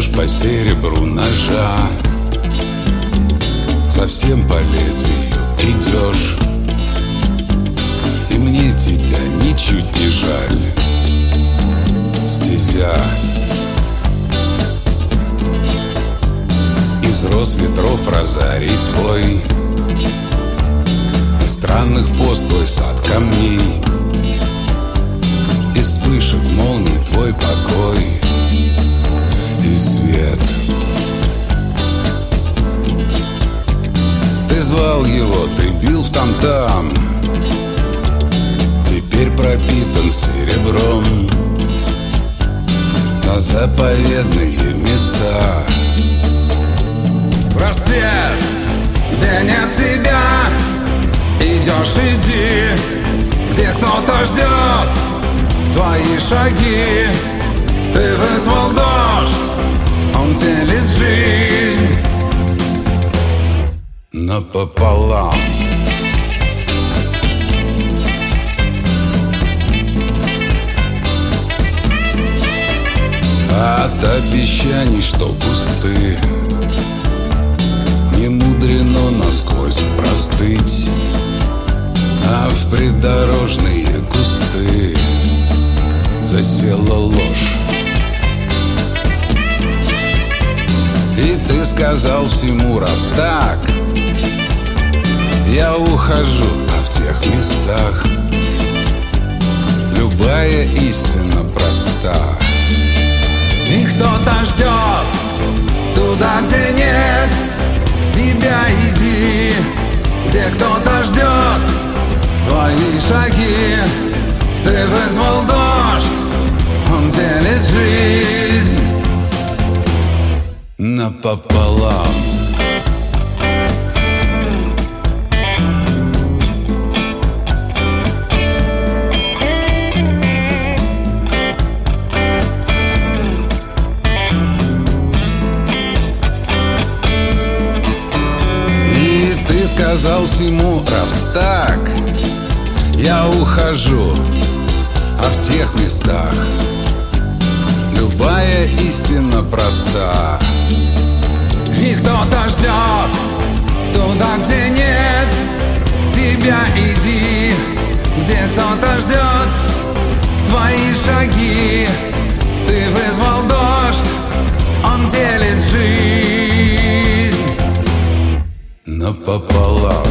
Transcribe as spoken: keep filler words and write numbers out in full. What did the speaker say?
Идешь по серебру ножа, совсем по лезвию идешь, и мне тебя ничуть не жаль. Стезя из роз ветров розарий твой, из странных пост твой сад камней, из вспышек молний твой покой и свет. Ты звал его, ты бил в там-там, теперь пропитан серебром на заповедные места. В рассвет, где нет тебя, идешь, иди, где кто-то ждет твои шаги. Ты вызвал дождь, он делит жизнь напополам. От обещаний, что пусты, не мудрено насквозь простыть, а в придорожные кусты засела ложь. И ты сказал всему: раз так, я ухожу, а в тех местах любая истина проста. И кто-то ждет туда, где нет тебя, иди, где кто-то ждет твои шаги. Ты вызвал дождь, он делит жизнь напополам. И ты сказал всему: раз так, я ухожу, а в тех местах любая истина проста. И кто-то ждет туда, где нет тебя, иди, где кто-то ждет твои шаги. Ты вызвал дождь, он делит жизнь напополам.